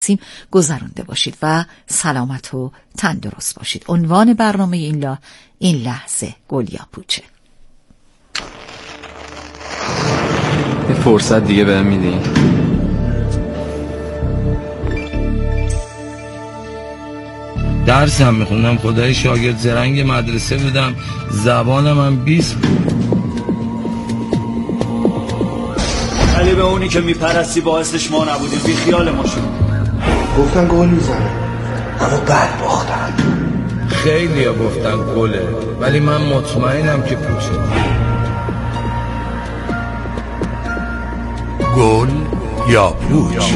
هستیم گذرانده باشید و سلامت و تندرست باشید. عنوان برنامه این لحظه گل یا پوچه. یه فرصت دیگه بهم میدین؟ درس هم میخوندم، خدای شاگرد زرنگ مدرسه بودم، زبانم هم 20 بود. علی به اونی که میپرستی باعثش ما نبودیم، بی خیال ما شد. گفتن گل میزنه اما بد باختن. خیلی ها گفتن گله ولی من مطمئنم که پوچه. گل یا پوچ.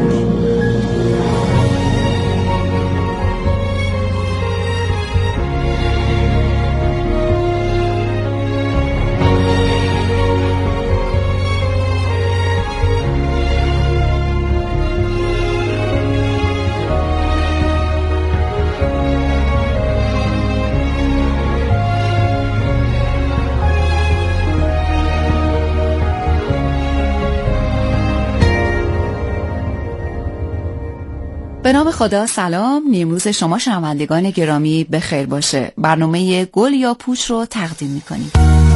به نام خدا. سلام، نیمروز شما شنوندگان گرامی به خیر باشه. برنامه گل یا پوچ رو تقدیم می‌کنیم.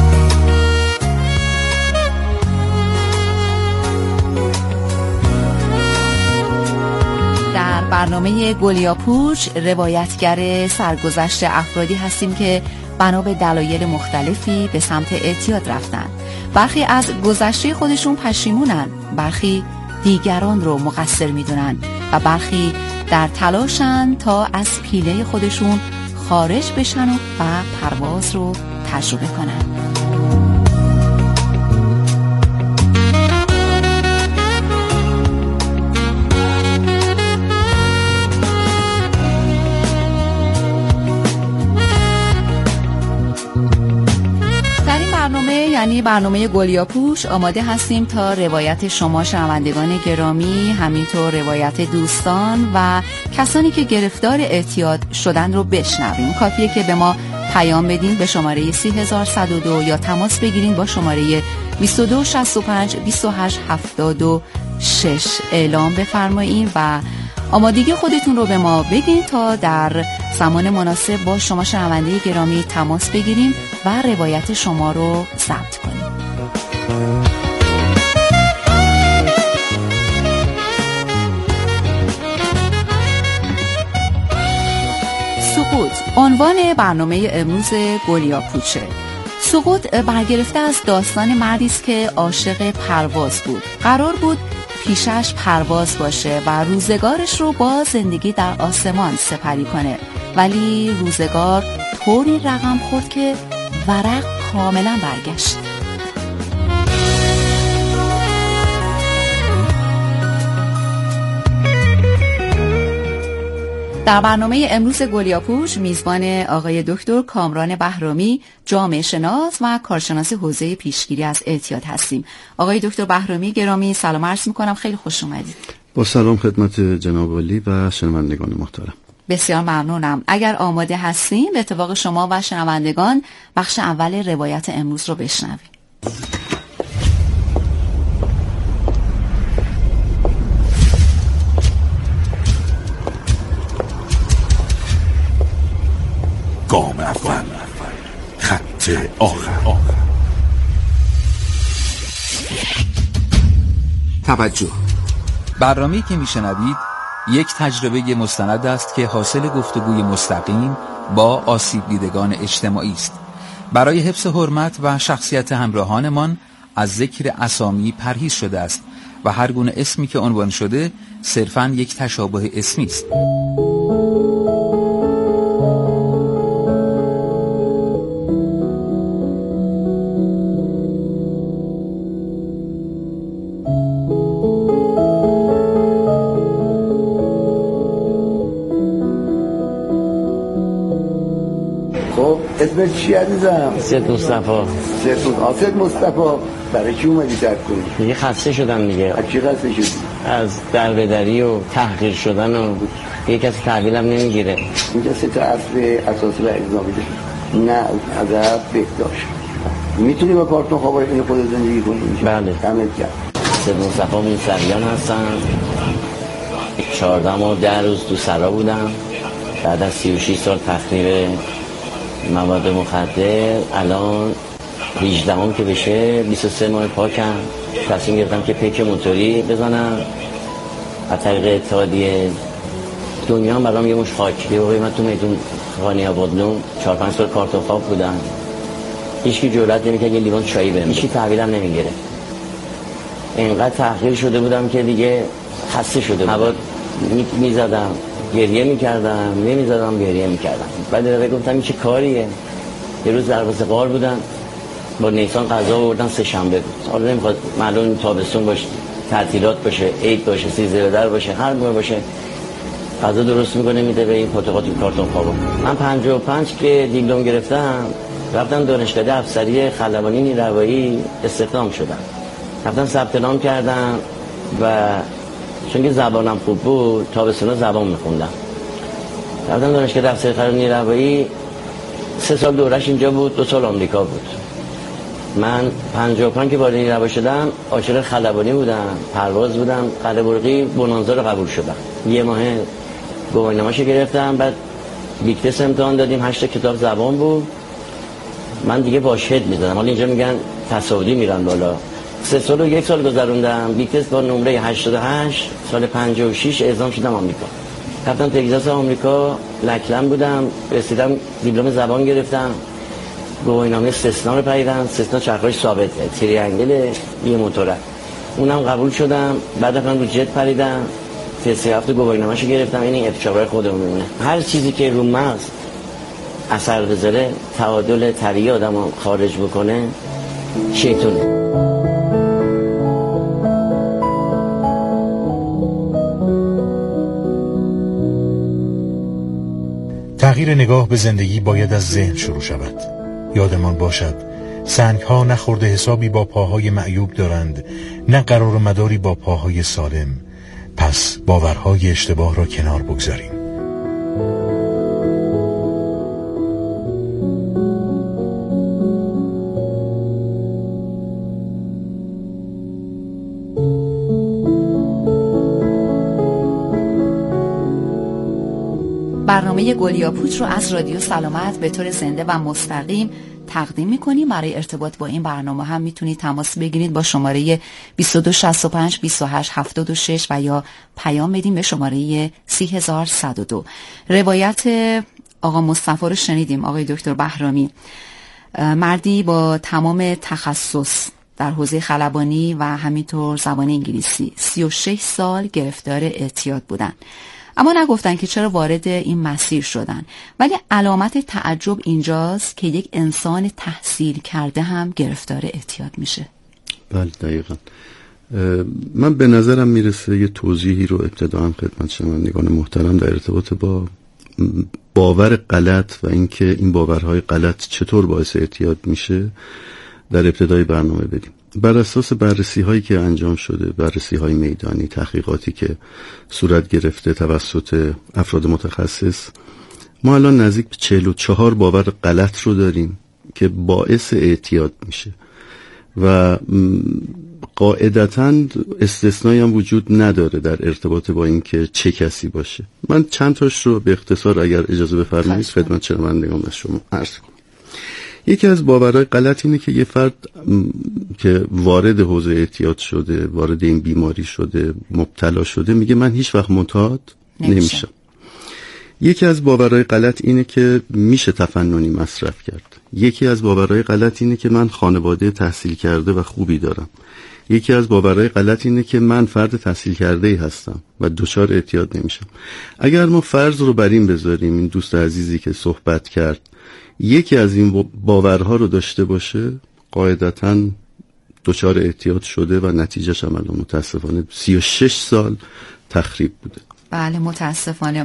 در برنامه گل یا پوچ روایتگر سرگذشت افرادی هستیم که بنا به دلایل مختلفی به سمت اعتیاد رفتن. برخی از گذشته خودشون پشیمونن، برخی دیگران رو مقصر میدونن و برخی در تلاشن تا از پیله خودشون خارج بشن و پرواز رو تجربه کنن. یعنی برنامه گل یا پوچ آماده هستیم تا روایت شما شنوندگان گرامی، همینطور روایت دوستان و کسانی که گرفتار اعتیاد شدن رو بشنویم. کافیه که به ما پیام بدین به شماره 30102 یا تماس بگیرین با شماره 2265 2876 اعلام بفرمایید و آمادگی خودتون رو به ما بگین تا در زمان مناسب با شما شنونده گرامی تماس بگیریم و روایت شما رو ثبت کنیم. سقوط عنوان برنامه امروز گل یا پوچه. سقوط برگرفته از داستان مردی است که عاشق پرواز بود. قرار بود پیشش پرواز باشه و روزگارش رو با زندگی در آسمان سپری کنه، ولی روزگار طوری رقم خورد که ورق کاملا برگشت. در برنامه امروز گل یا پوچ میزبان آقای دکتر کامران بهرامی، جامعه شناس و کارشناس حوزه پیشگیری از اعتیاد هستیم. آقای دکتر بهرامی گرامی سلام عرض میکنم، خیلی خوش اومدید. با سلام خدمت جناب عالی و شنوندگان محترم. بسیار ممنونم. اگر آماده هستیم به اتفاق شما و شنوندگان بخش اول روایت امروز رو بشنویم. گام اول، خط آخر. توجه. برنامه‌ای که میشنوید یک تجربه مستند است که حاصل گفتگوی مستقیم با آسیب دیدگان اجتماعی است. برای حفظ حرمت و شخصیت همراهانمان از ذکر اسامی پرهیز شده است و هر گونه اسمی که عنوان شده صرفاً یک تشابه اسمی است. اسمت چی عزیزم؟ سید مصطفی. سید مصطفی. برای کی اومدی درد کنی؟ دیگه خسته شدم دیگه. از چی خسته شدی؟ از دربدری و تحقیر شدن و یه کسی تحویلم نمیگیره. اینجا سه تا اصل اساسی و الزامی داره. نه از عرب بهداشت. میتونی با کارتون خوابای این خود زندگی کنی اینجا؟ بله. دمت گرم. سید مصطفی موسویان هستن. 14 و 10 روز تو سرا بودم. بعد از 36 سال تخریب مواد مخدر، الان 18 که بشه 23 ماه پاکم. تصمیم گرفتم که پیک موتوری بزنم از طریق اتحادیه. دنیا هم برام یه مش خاک. یه من تو میدون خانی آبادلون 4-5 سال کارت خواب بودم. هیچکی جرئت نمی‌کرد یه لیوان چایی بهم. هیچکی تحویلم نمیگیره. اینقدر تحقیر شده بودم که دیگه خسته شده بودم. هوا میزدم، گریه میکردم، نمیزدم، گریه میکردم. بعد گفتم این چه کاریه؟ یه روز دروازه غار بودم، با نیسان غذا آوردن، سه شنبه بود. حالا نمیخواد معلوم تابستون باشه، تعطیلات باشه، عید باشه، 13 در باشه، هر موقع باشه غذا درست میکنه میده به این پاتوقات کارتون خوابا. من 55 که دیپلم گرفتم رفتم دانشکده افسری خلبانی نیروایی استخدام شدم. رفتم ثبت نام کردم و چون که زبانم خوب بود تابستونا زبان میخوندم. رفتم دانشکده افسری خلبانی نیروایی. 3 سال دورش اینجا بود، 2 سال آمریکا بود. من 55 که وارد نیروایی شدم عاشق خلبانی بودم، پرواز بودم. قلعه برقی بونانزا رو قبول شدم. یه ماه گواهینامه‌شو گرفتم. بعد بیکتس امتحان دادیم، 8 کتاب زبان بود. من دیگه واشهد می‌زدم. حالا اینجا میگن تصاعدی میرن بالا. 3 سال و 1 سال گذروندم. بیکتس با نمره 88 سال 56 اعزام شدم آمریکا. رفتم تگزاس آمریکا، لکلند بودم. رسیدم دیپلم زبان گرفتم. گواهینامه استثنا رو پریدم. استثنا چرخش ثابته، تریانگل یه موتوره. اونم قبول شدم. بعد رفتم رو جت پریدم. 3 هفته گواهینامه‌شو گرفتم. این افتشاور خودمون میمونه. هر چیزی که رو مغز اثر بذاره، تعادل طبیعی آدمو خارج بکنه، شیطونه. تغییر نگاه به زندگی باید از ذهن شروع شود. یادمان باشد سنگ‌ها نه خورده حسابی با پاهای معیوب دارند، نه قرار و مداری با پاهای سالم. پس باورهای اشتباه را کنار بگذاریم. برنامه گلیاپوچ رو از رادیو سلامت به طور زنده و مستقیم تقدیم می‌کنیم. برای ارتباط با این برنامه هم میتونید تماس بگیرید با شماره 2265 28 76 و یا پیام بدین به شماره 30102. روایت آقا مصطفی رو شنیدیم. آقای دکتر بهرامی مردی با تمام تخصص در حوزه خلبانی و همینطور زبان انگلیسی، 36 سال گرفتار اعتیاد بودن. اما نگفتن که چرا وارد این مسیر شدن. ولی علامت تعجب اینجاست که یک انسان تحصیل کرده هم گرفتار اعتیاد میشه. بله دقیقا. من به نظرم میرسه یه توضیحی رو ابتداً خدمت شنوندگان محترم در ارتباط با باور غلط و اینکه این باورهای غلط چطور باعث اعتیاد میشه در ابتدای برنامه بدیم. بر اساس بررسی هایی که انجام شده، بررسی های میدانی، تحقیقاتی که صورت گرفته توسط افراد متخصص، ما الان نزدیک به 44 باور غلط رو داریم که باعث اعتیاد میشه و قاعدتاً استثنایی هم وجود نداره در ارتباط با اینکه چه کسی باشه. من چند تاش رو به اختصار اگر اجازه بفرمایید خدمت شنوندگان شما عرض کنم. یکی از باورهای غلط اینه که یه فرد که وارد حوزه اعتیاد شده، وارد این بیماری شده، مبتلا شده، میگه من هیچ وقت معتاد نمیشم. یکی از باورهای غلط اینه که میشه تفننی مصرف کرد. یکی از باورهای غلط اینه که من خانواده تحصیل کرده و خوبی دارم. یکی از باورهای غلط اینه که من فرد تحصیل کرده‌ای هستم و دچار اعتیاد نمیشم. اگر ما فرض رو بر این بذاریم، این دوست عزیزی که صحبت کرد یکی از این باورها رو داشته باشه، قاعدتاً دچار اعتیاد شده و نتیجهش هم الان متاسفانه 36 سال تخریب بوده. بله متاسفانه.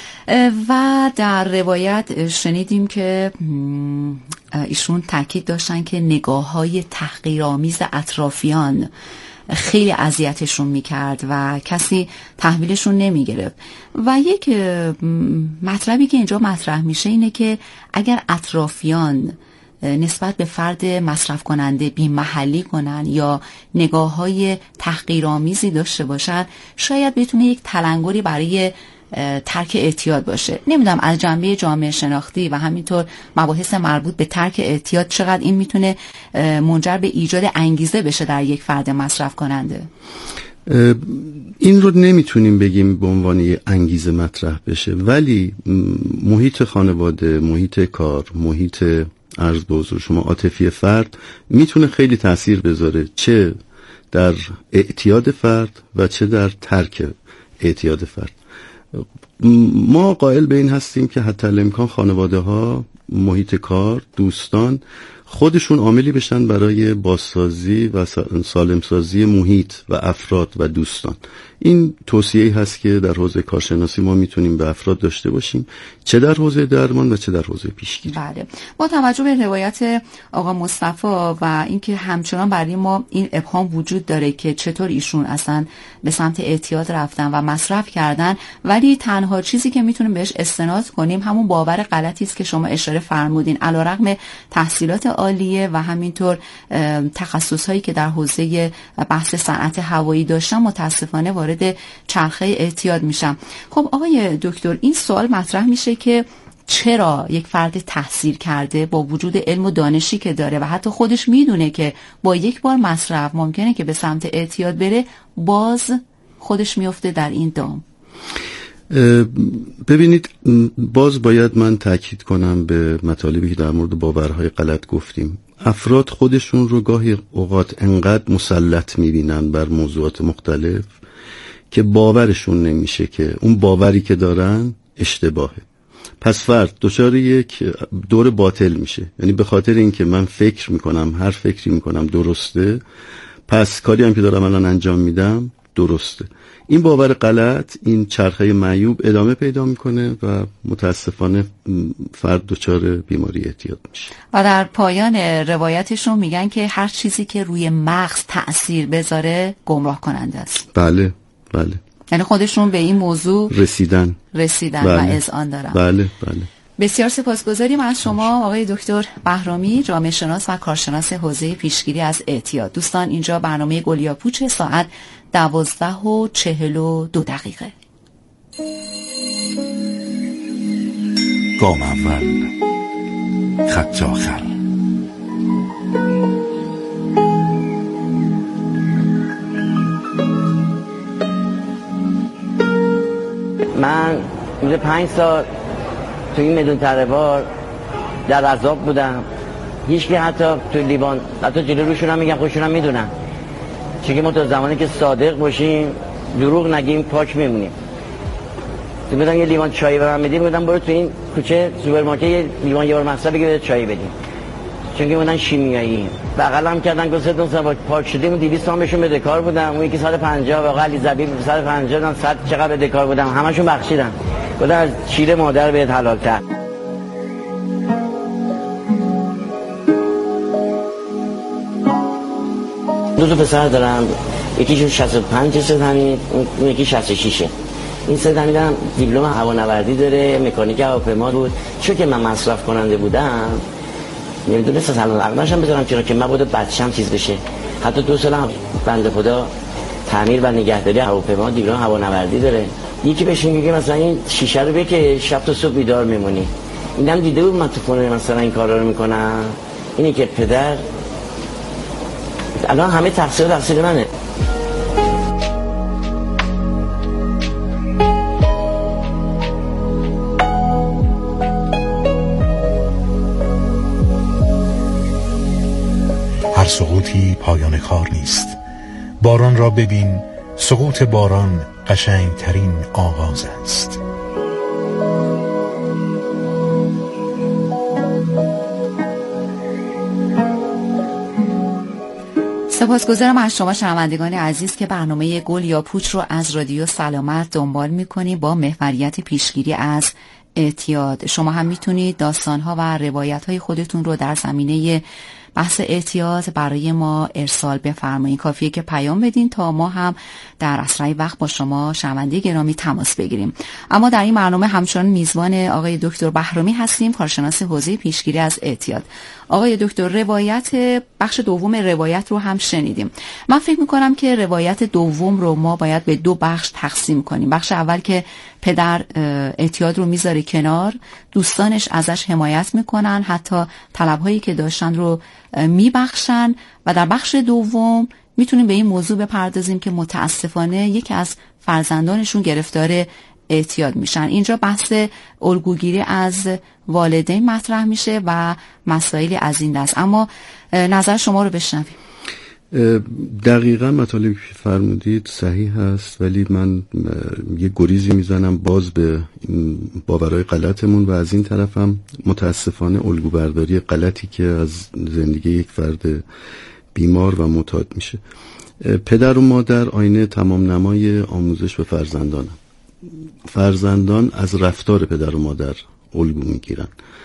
و در روایت شنیدیم که ایشون تاکید داشتن که نگاه‌های تحقیرآمیز اطرافیان خیلی اذیتشون میکرد و کسی تحویلشون نمیگرفت. و یک مطلبی که اینجا مطرح میشه اینه که اگر اطرافیان نسبت به فرد مصرف کننده بی‌محلی کنن یا نگاه‌های تحقیرآمیزی داشته باشن، شاید بتونه یک تلنگری برای ترک اعتیاد باشه. نمیدونم از جنبه جامعه شناختی و همینطور مباحث مربوط به ترک اعتیاد چقدر این میتونه منجر به ایجاد انگیزه بشه در یک فرد مصرف کننده. این رو نمیتونیم بگیم به عنوان یه انگیزه مطرح بشه، ولی محیط خانواده، محیط کار، محیط عرض به حضور شما عاطفی فرد میتونه خیلی تأثیر بذاره، چه در اعتیاد فرد و چه در ترک اعتیاد فرد. ما قائل به این هستیم که حتی الامکان خانواده ها، محیط کار، دوستان خودشون عاملی بشن برای بازسازی و سالمسازی محیط و افراد و دوستان. این توصیه‌ای هست که در حوزه کارشناسی ما میتونیم به افراد داشته باشیم، چه در حوزه درمان و چه در حوزه پیشگیری. بله. با توجه به روایت آقا مصطفی و اینکه همچنان برای ما این ابهام وجود داره که چطور ایشون اصلا به سمت اعتیاد رفتن و مصرف کردن، ولی تنها چیزی که میتونیم بهش استناد کنیم همون باور غلطی است که شما اشاره فرمودین. علیرغم تحصیلات عالیه و همینطور تخصصهایی که در حوزه بحث صنعت هوایی داشتم، متاسفانه وارد چرخه اعتیاد میشم. خب آقای دکتر، این سوال مطرح میشه که چرا یک فرد تحصیل کرده با وجود علم و دانشی که داره و حتی خودش میدونه که با یک بار مصرف ممکنه که به سمت اعتیاد بره، باز خودش میفته در این دام؟ ببینید، باز باید من تاکید کنم به مطالبی که در مورد باورهای غلط گفتیم. افراد خودشون رو گاهی اوقات انقدر مسلط میبینن بر موضوعات مختلف که باورشون نمیشه که اون باوری که دارن اشتباهه. پس فرد دچار یک دور باطل میشه، یعنی به خاطر اینکه من فکر میکنم، هر فکری میکنم درسته، پس کاری هم که دارم الان انجام میدم درسته. این باور غلط، این چرخه معیوب ادامه پیدا میکنه و متاسفانه فرد دچار بیماری اعتیاد میشه. و در پایان روایتشون میگن که هر چیزی که روی مغز تأثیر بذاره گمراه کننده است. بله. یعنی خودشون به این موضوع رسیدن بله. و اذعان دارن. بله. بسیار سپاسگزاریم از شما آقای دکتر بهرامی، جامعه شناس و کارشناس حوزه پیشگیری از اعتیاد. دوستان، اینجا برنامه گلیا پوچ ساعت 12:42. گام اول، خط آخر. من حدود 5 سال توی این میدون تره‌بار در عذاب بودم. هیچکی حتی توی لیوان، حتی جلو روشون هم میگم، خودشون هم میدونن، چون که ما تا زمانی که صادق باشیم، دروغ نگیم، پاک میمونیم. میگم یه لیوان چای به من میدیم، میگم برو تو این کوچه سوپرمارکت یه لیوان یه بار مصرف بگیر چای بدیم، چون که میگن شیمیایی. بغلم کردن گفتم سبا پاک شدیم 200 تومن بهشون بده کار بودم، اون یکی 150 و علی زبیب 150 100 چقدر بده کار بودم، همشون بخشیدن. گفتم از شیر مادر بهت حلال‌تر. دو تا پسر دارم، یکیشون 65 سنی، اون یکی 66. این سه دمیدم دیپلم هوانوردی داره، مکانیک هواپیما بود. چون که من مصرف کننده بودم نمیدونستم سلام عقلشم بذارم چرا که من بوده بچه‌م چیز بشه. حتی 2 سالم بنده خدا تعمیر و نگهداری هواپیما دیپلم هوانوردی داره. یکی بهشون میگه مثلا این شیشه رو بکش، شب تا صبح بیدار میمونی. اینم دیده بود من تو خونه مثلا این کارا رو میکنم. اینی که پدر الان همه تقصیر منه. هر سقوطی پایان کار نیست. باران را ببین، سقوط باران قشنگترین آغاز است. سپاسگزارم از شما شنوندگان عزیز که برنامه گل یا پوچ رو از رادیو سلامت دنبال می‌کنید با محوریت پیشگیری از اعتیاد. شما هم میتونید داستان‌ها و روایت‌های خودتون رو در زمینه بحث اعتیاد برای ما ارسال بفرمایید. کافیه که پیام بدین تا ما هم در اسرع وقت با شما شنونده گرامی تماس بگیریم. اما در این برنامه همچنان میزبان آقای دکتر بهرامی هستیم، کارشناس حوزه پیشگیری از اعتیاد. آقای دکتر، روایت بخش دوم روایت رو هم شنیدیم. من فکر میکنم که روایت دوم رو ما باید به دو بخش تقسیم کنیم. بخش اول که پدر اعتیاد رو میذاره کنار، دوستانش ازش حمایت میکنن، حتی طلبهایی که داشتن رو میبخشن، و در بخش دوم میتونیم به این موضوع بپردازیم که متاسفانه یکی از فرزندانشون گرفتار اعتیاد میشن. اینجا بحث الگوگیری از والدین مطرح میشه و مسائلی از این دست. اما نظر شما رو بشنویم. دقیقا مطالبی که فرمودید صحیح هست، ولی من یه گریزی میزنم باز به باورهای غلطمون و از این طرف هم متاسفانه الگوبرداری غلطی که از زندگی یک فرد بیمار و معتاد میشه. پدر و مادر آینه تمام نمای آموزش به فرزندانن. فرزندان از رفتار پدر و مادر الگو میگیرن.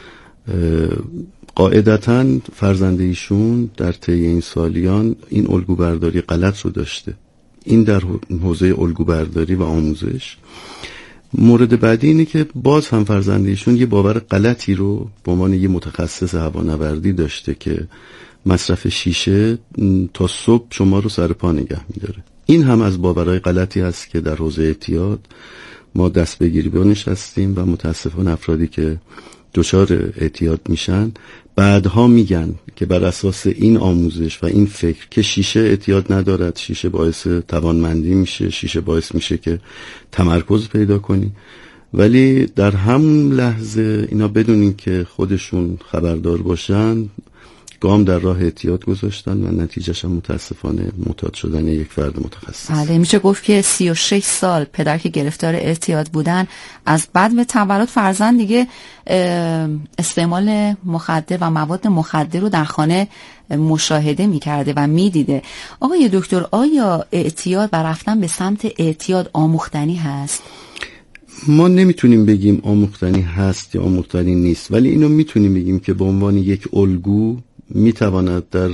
قاعدتاً فرزند ایشون در طی این سالیان این الگوبرداری غلط رو داشته. این در حوزه الگوبرداری و آموزش. مورد بعدی اینه که باز هم فرزند ایشون یه باور غلطی رو به عنوان یه متخصص هوانوردی داشته که مصرف شیشه تا صبح شما رو سر پا نگه میداره. این هم از باورهای غلطی هست که در حوزه اعتیاد ما دست به گریبانش هستیم و متاسفانه افرادی که دچار اعتیاد میشن بعدها میگن که بر اساس این آموزش و این فکر که شیشه اعتیاد ندارد، شیشه باعث توانمندی میشه، شیشه باعث میشه که تمرکز پیدا کنی، ولی در همون لحظه اینا بدون این که خودشون خبردار باشن گام در راه اعتیاد گذاشتن و نتیجهش هم متاسفانه معتاد شدن یک فرد متخصص. بله، میشه گفت که 36 سال پدر که گرفتار اعتیاد بودن، از بعد به تولد فرزند دیگه استعمال مخدر و مواد مخدر رو در خانه مشاهده میکرده و میدیده. آقای دکتر، آیا اعتیاد و رفتن به سمت اعتیاد آموختنی هست؟ ما نمیتونیم بگیم آموختنی هست یا آموختنی نیست، ولی اینو میتونیم بگیم که به عنوان یک الگو میتواند در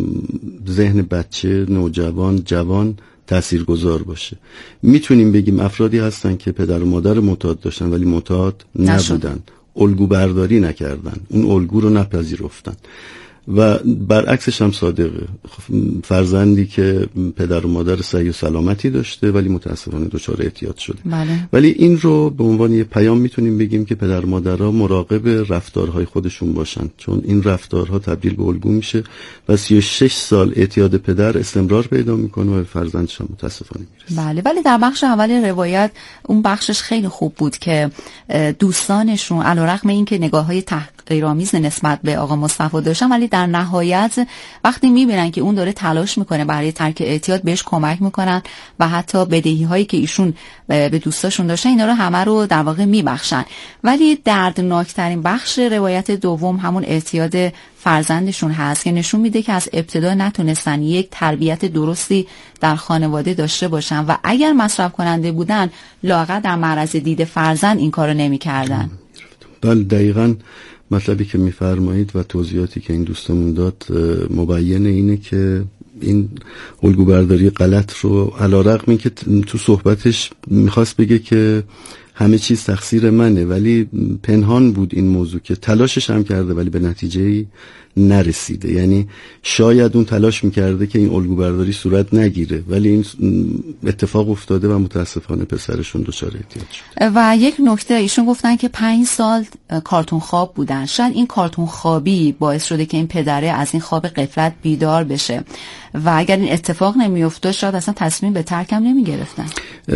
ذهن بچه، نوجوان، جوان تاثیرگذار باشه. میتونیم بگیم افرادی هستن که پدر و مادر معتاد داشتن ولی معتاد نبودن، الگو برداری نکردن، اون الگو رو نپذیرفتن. و برعکسش هم صادقه، فرزندی که پدر و مادر صحیح و سلامتی داشته ولی متاسفانه دچار اعتیاد شده. بله. ولی این رو به عنوان یه پیام میتونیم بگیم که پدر و مادرها مراقب رفتارهای خودشون باشن، چون این رفتارها تبدیل به الگو میشه و 36 سال اعتیاد پدر استمرار پیدا میکنه و فرزندش هم متاسفانه میرسه. بله، ولی در بخش اول روایت اون بخشش خیلی خوب بود که دوستانشون علیرغم اینکه نگاه‌های تحقیرآمیز نسبت به آقا مصطفی داشتن، ولی در نهایت وقتی میبینن که اون داره تلاش میکنه برای ترک اعتیاد بهش کمک میکنن و حتی بدهی هایی که ایشون به دوستاشون داشتن اینا رو همه رو در واقع میبخشن. ولی دردناکترین بخش روایت دوم همون اعتیاد فرزندشون هست که نشون میده که از ابتدا نتونستن یک تربیت درستی در خانواده داشته باشن و اگر مصرف کننده بودن لااقل در معرض دید فرزند این کارو نمیکردن. بله، دقیقاً مطلبی که میفرمایید و توضیحاتی که این دوستمون داد مبین اینه که این الگوبرداری غلط رو علیرغم اینکه تو صحبتش میخواست بگه که همه چیز تقصیر منه، ولی پنهان بود این موضوع که تلاشش هم کرده ولی به نتیجه‌ای نرسیده. یعنی شاید اون تلاش میکرده که این الگوبرداری صورت نگیره ولی این اتفاق افتاده و متاسفانه پسرشون دچار اعتیاد شد. و یک نکته ایشون گفتن که 5 سال کارتون خواب بودن. شاید این کارتون خوابی باعث شده که این پدره از این خواب غفلت بیدار بشه و اگر این اتفاق نمیافتاد شاید اصلا تصمیم به ترکم نمیگرفتن.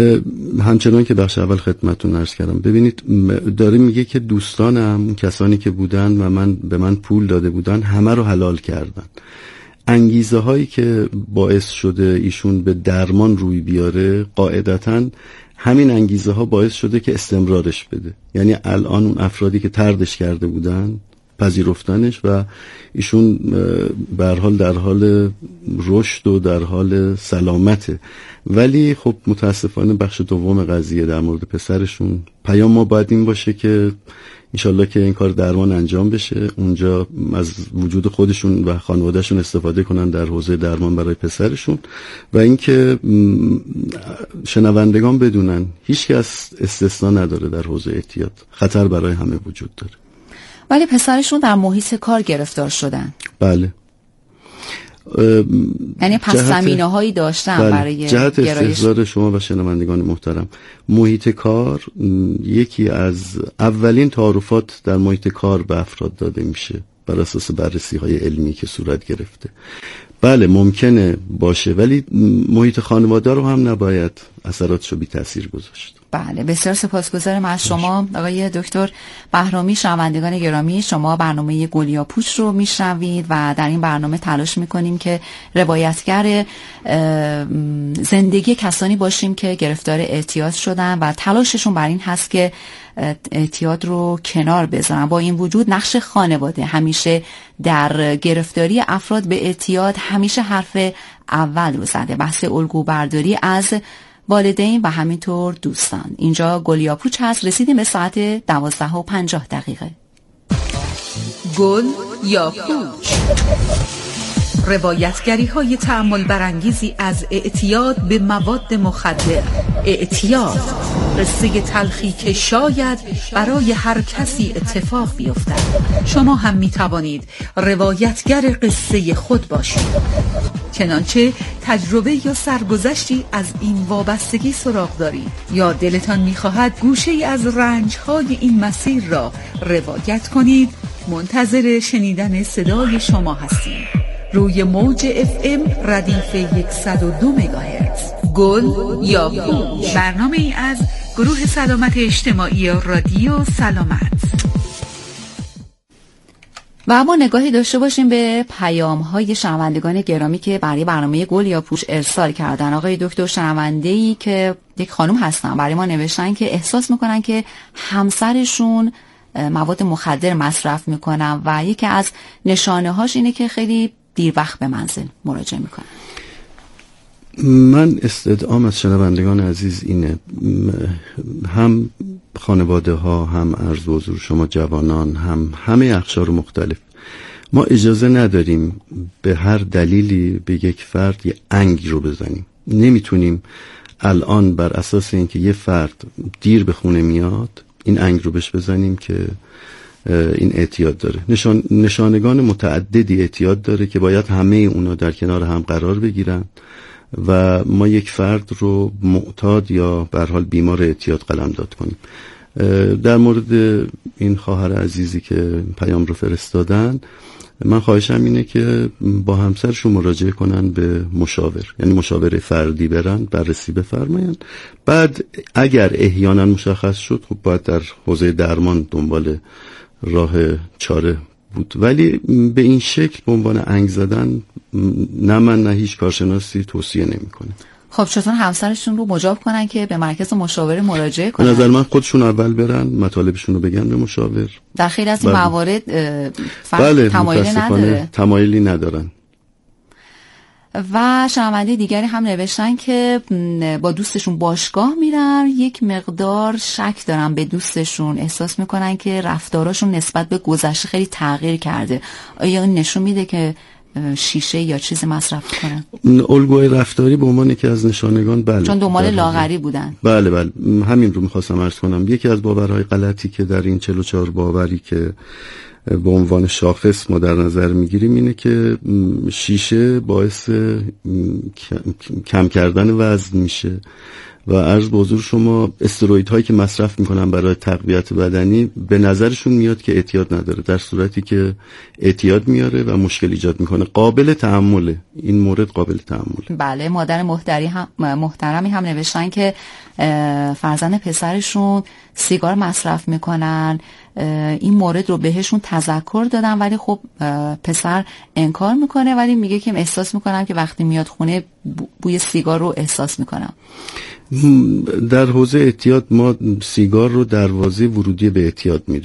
همچنان که بخش اول خدمتتون عرض کردم، ببینید داره میگه که دوستانم، کسانی که بودن و به من پول داده بودن، همه رو حلال کردن. انگیزه هایی که باعث شده ایشون به درمان روی بیاره قاعدتاً همین انگیزه ها باعث شده که استمرارش بده. یعنی الان اون افرادی که طردش کرده بودن پذیرفتنش و ایشون به هر حال در حال رشد و در حال سلامته. ولی خب متاسفانه بخش دوم قضیه در مورد پسرشون، پیام ما باید این باشه که انشالله که این کار درمان انجام بشه، اونجا از وجود خودشون و خانوادهشون استفاده کنن در حوزه درمان برای پسرشون، و اینکه شنوندگان بدونن هیچ کس استثنا نداره در حوزه اعتیاد، خطر برای همه وجود داره. ولی پسرشون در محیط کار گرفتار شدن. بله. یعنی پس زمینه‌هایی داشتن برای جهت گرایش. استحضار شما و شنوندگان محترم، محیط کار یکی از اولین تعارفات در محیط کار به افراد داده میشه بر اساس بررسی‌های علمی که صورت گرفته. بله ممکنه باشه، ولی محیط خانواده رو هم نباید اثراتشو بی تأثیر گذاشت. بله، بسیار سپاسگزارم از شما آقای دکتر بهرامی. شنوندگان گرامی، شما برنامه گلیاپوش رو میشنوید و در این برنامه تلاش میکنیم که روایتگر زندگی کسانی باشیم که گرفتار اعتیاد شدن و تلاششون بر این هست که اعتیاد رو کنار بذارن. با این وجود نقش خانواده همیشه در گرفتاری افراد به اعتیاد همیشه حرف اول رو زده. بحث الگو برداری از والدین و همینطور دوستان. اینجا گلیاپوش هست. رسیدیم به ساعت 12:50. گل یا پوچ، روایتگری های تأمل برانگیزی از اعتیاد به مواد مخدر. اعتیاد، قصه تلخی که شاید برای هر کسی اتفاق بیفتد. شما هم می توانید روایتگر قصه خود باشید. چنانچه تجربه یا سرگذشتی از این وابستگی سراغ دارید یا دلتان می خواهد گوشه از رنج‌های این مسیر را روایت کنید، منتظر شنیدن صدای شما هستیم. روی موج FM ردیف 102 مگاهرتز. گل یا پوچ، برنامه ای از گروه سلامت اجتماعی رادیو سلامت. و اما نگاهی داشته باشیم به پیام‌های شنوندگان گرامی که برای برنامه گل یا پوچ ارسال کردن. آقای دکتر، شنونده‌ای که یک خانم هستن برای ما نوشتن که احساس میکنن که همسرشون مواد مخدر مصرف میکنن و یکی از نشانه‌هاش اینه که خیلی دیر وقت به منزل مراجعه میکنن. من استدعام از شنوندگان عزیز اینه، هم خانواده ها، هم عرض به حضور شما جوانان، هم همه اقشار مختلف، ما اجازه نداریم به هر دلیلی به یک فرد یه انگ رو بزنیم. نمیتونیم الان بر اساس اینکه یه فرد دیر به خونه میاد این انگ رو بهش بزنیم که این اعتیاد داره. نشانگان متعددی اعتیاد داره که باید همه اونا در کنار هم قرار بگیرن و ما یک فرد رو معتاد یا به هر حال بیمار اعتیاد قلمداد کنیم. در مورد این خواهر عزیزی که پیام رو فرستادن، من خواهشم اینه که با همسرشون مراجعه کنن به مشاور، یعنی مشاور فردی برن، بررسی بفرماین. بعد اگر احیانا مشخص شد خب باید در حوزه درمان دنبال راه چاره بود، ولی به این شکل به عنوان انگ زدن نه من نه هیچ کارشناسی توصیه نمی‌کنه. خب چطور همسرشون رو مجاب کنن که به مرکز مشاور مراجعه کنن؟ به نظر من خودشون اول برن مطالبشون رو بگن به مشاور. در خیلی از این موارد تمایلی نداره. تمایلی ندارن. و شنونده دیگری هم نوشتن که با دوستشون باشگاه میرن، یک مقدار شک دارن به دوستشون، احساس میکنن که رفتاراشون نسبت به گذشته خیلی تغییر کرده. آیا این نشون میده که شیشه یا چیز مصرف کنن؟ الگوی رفتاری به عنوان یکی از نشانگان، بله، چون دنبال لاغری بودن. بله همین رو میخواستم عرض کنم. یکی از باورهای غلطی که در این 44 باوری که به عنوان شاخص ما در نظر میگیریم اینه که شیشه باعث کم کردن وزن میشه و عرض به حضور شما استروئیدهایی که مصرف میکنن برای تقویت بدنی به نظرشون میاد که اعتیاد نداره، در صورتی که اعتیاد میاره و مشکل ایجاد میکنه. قابل تحمله، این مورد قابل تحمله. بله، مادر محترمی هم نوشتن که فرزند پسرشون سیگار مصرف میکنن، این مورد رو بهشون تذکر دادن ولی خب پسر انکار میکنه، ولی میگه که احساس میکنم که وقتی میاد خونه بوی سیگار رو احساس میکنم. در حوزه اعتیاد ما سیگار رو دروازه ورودی به اعتیاد میدونیم.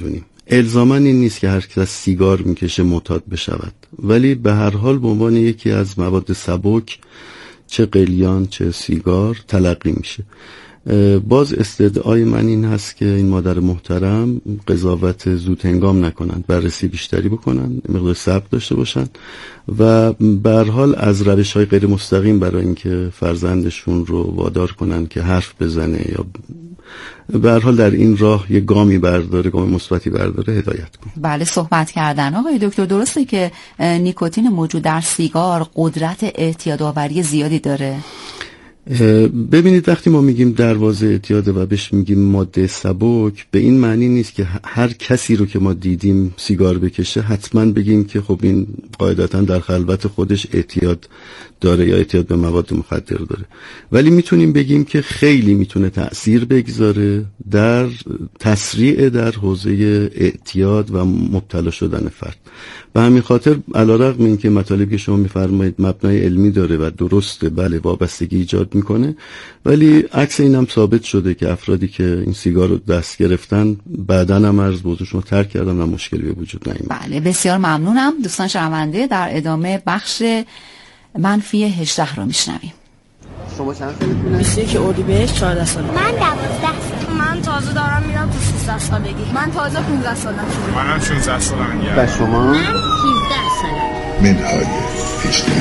الزاما این نیست که هر کس سیگار میکشه معتاد بشود، ولی به هر حال به عنوان یکی از مواد سبک چه قلیان چه سیگار تلقی میشه. باز استدعای من این هست که این مادر محترم قضاوت زود هنگام نکنند، بررسی بیشتری بکنن، مقدار صبر داشته باشن و به هر حال از روش‌های غیر مستقیم برای اینکه فرزندشون رو وادار کنن که حرف بزنه یا به هر حال در این راه یه گامی برداره، گام مثبتی برداره، هدایت کنه. بله، صحبت کردن. آقای دکتر درسته که نیکوتین موجود در سیگار قدرت اعتیادآوری زیادی داره؟ ببینید وقتی ما میگیم دروازه اعتیاده و بهش میگیم ماده سبک، به این معنی نیست که هر کسی رو که ما دیدیم سیگار بکشه حتما بگیم که خب این قاعدتا در خلوت خودش اعتیاد داره یا اعتیاد به مواد مخدر داره، ولی میتونیم بگیم که خیلی میتونه تأثیر بگذاره در تسریع در حوزه اعتیاد و مبتلا شدن فرد. به همین خاطر علیرغم اینکه مطالبی که شما میفرمایید مبنای علمی داره و درسته، بله وابستگی ایجاد میکنه، ولی عکس اینم ثابت شده که افرادی که این سیگار رو دست گرفتن بعداً هم عرض بزرگ شما ترک کردن و مشکلی به وجود نیامد. بله، بسیار ممنونم. دوستان شنونده، در ادامه بخش منفی 18 رو میشنویم. شما چند سالتونه؟ 21 اردیبهشت 14 سالم. من 12 سالم. من تازه دارم میرم تو 13 سالگی. من تازه 15 سالم. منم 16 سالم. و شما؟ من 17 سالم. منهای 18.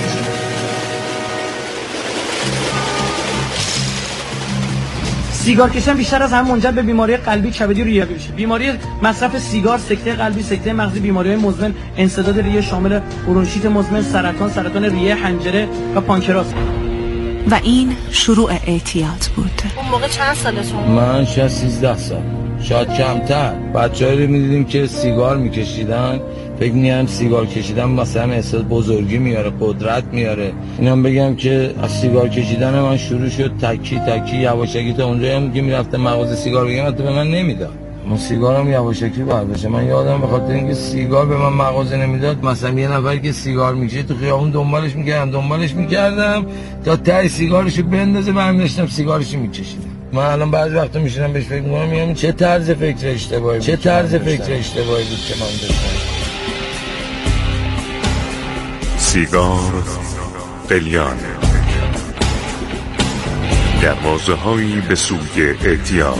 سیگار کشیدن بیشتر از همه منجر به بیماری قلبی کبدی و ریوی میشه. بیماری مصرف سیگار، سکته قلبی، سکته مغزی، بیماری‌های مزمن، انسداد ریه شامل برونشیت مزمن، سرطان ریه، حنجره و پانکراس. و این شروع اعتیاد بود. اون موقع چند سالتون؟ من شاید 13 سال، شاید کمتر. بچه‌ها رو می‌دیدیم که سیگار می‌کشیدن، فکر می‌کردم سیگار کشیدن مثلا احساس بزرگی میاره، قدرت میاره. اینم بگم که از سیگار کشیدن من شروع شد، تکی یواشکی تا اونجا هم که میرفتم مغازه سیگار بگیرم حتی به من نمیداد. من سیگارم یواشکی برداشتم. من یادم به خاطر اینکه سیگار به من مغازه نمیداد، مثلا یه نفر که سیگار میکشه تو خیابون دنبالش میکردم تا ته سیگارشو بندازه، من داشتم سیگارشو میکشیدم. من الان بعضی وقتا میشینم بهش فکر میکنم، میگم چه طرز فکر اشتباهی بود که من داشتم. سیگار، قلیان، دروازه‌هایی به سوی اعتیاد.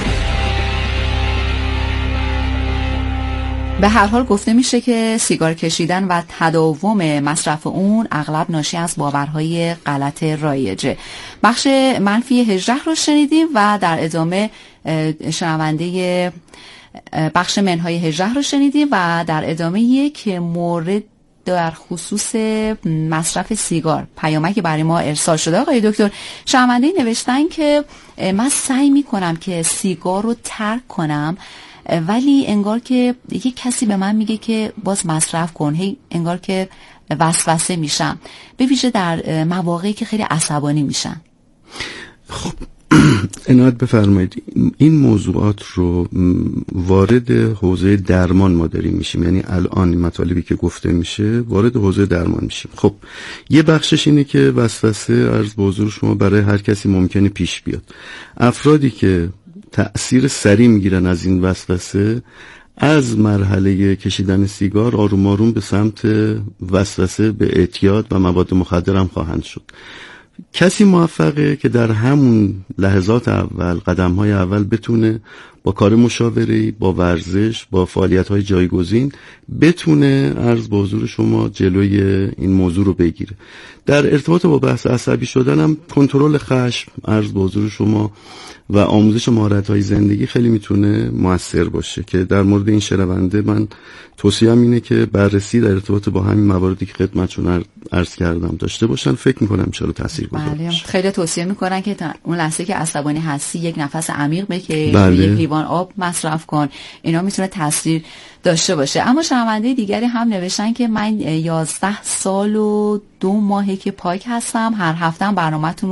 به هر حال گفته میشه که سیگار کشیدن و تداوم مصرف اون اغلب ناشی از باورهای غلط رایجه. بخش منفی 18 رو شنیدیم و در ادامه شنونده بخش منهای 18 رو شنیدیم و در ادامه یک مورد در خصوص مصرف سیگار پیامکی برای ما ارسال شده. آقای دکتر، شنونده نوشتن که من سعی میکنم که سیگار رو ترک کنم، ولی انگار که یک کسی به من میگه که باز مصرف کن، هی انگار که وسوسه میشم، به ویژه در مواقعی که خیلی عصبانی میشن. خب عنایت بفرمایید، این موضوعات رو وارد حوزه درمان ما داریم میشیم، یعنی الان این مطالبی که گفته میشه وارد حوزه درمان میشیم. خب یه بخشش اینه که وسوسه عرض به حضور شما برای هر کسی ممکنه پیش بیاد. افرادی که تأثیر سریع میگیرن از این وسوسه، از مرحله کشیدن سیگار آروم آروم به سمت وسوسه به اعتیاد و مواد مخدر هم خواهند شد. کسی موفقه که در همون لحظات اول، قدم‌های اول بتونه با کار مشاوره‌ای، با ورزش، با فعالیت‌های جایگزین بتونه عرض به حضور شما جلوی این موضوع رو بگیره. در ارتباط با بحث عصبی شدن هم کنترل خشم عرض به حضور شما و آموزش مهارت‌های زندگی خیلی میتونه موثر باشه که در مورد این شنونده من توصیه‌ام اینه که بررسی در ارتباط با همین مواردی که خدمتتون عرض کردم داشته باشن. فکر می‌کنم چرا تاثیرگذار باشه. خیلی توصیه می‌کنن که اون لحظه که عصبانی هستی یک نفس عمیق بکش، بله. یک لیوان آب مصرف کن، اینا میتونه تاثیر داشته باشه. اما شنونده دیگری هم نوشتن که من 11 سال و 2 ماهه که پاک هستم، هر هفته برنامه‌تون رو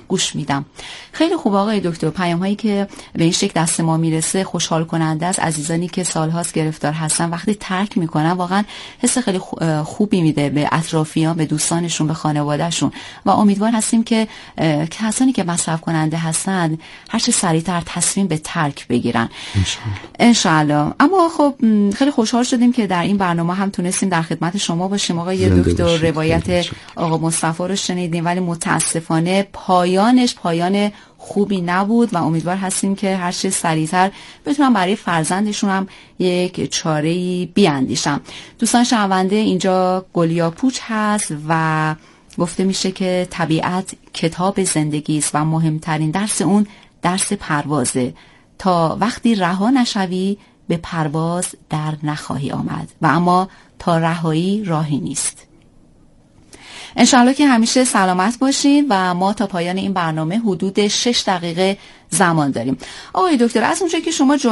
گوش میدم. خیلی خوب آقای دکتر، پیام هایی که به این شکل دست ما میرسه خوشحال کننده است. عزیزانی که سالهاست گرفتار هستن وقتی ترک میکنن واقعا حس خیلی خوبی میده به اطرافیان، به دوستانشون، به خانوادهشون و امیدوار هستیم که کسانی که مصرف کننده هستن هر چه سریعتر تصمیم به ترک بگیرن انشالله. اما خب خیلی خوشحال شدیم که در این برنامه هم تونستیم در خدمت شما باشیم آقای دکتر. روایت آقا مصطفی رو شنیدیم ولی متاسفانه پایانش پایان خوبی نبود و امیدوار هستیم که هر چه سریعتر بتونم برای فرزندشون هم یک چاره‌ای بیاندیشم. دوستان شنونده، اینجا گلیا پوچ هست و گفته میشه که طبیعت کتاب زندگی است و مهمترین درس اون درس پروازه. تا وقتی رها نشوی به پرواز در نخواهی آمد و اما تا رهایی راهی نیست. انشالله که همیشه سلامت باشین و ما تا پایان این برنامه حدود 6 دقیقه زمان داریم. آقای دکتر، از اونجایی که شما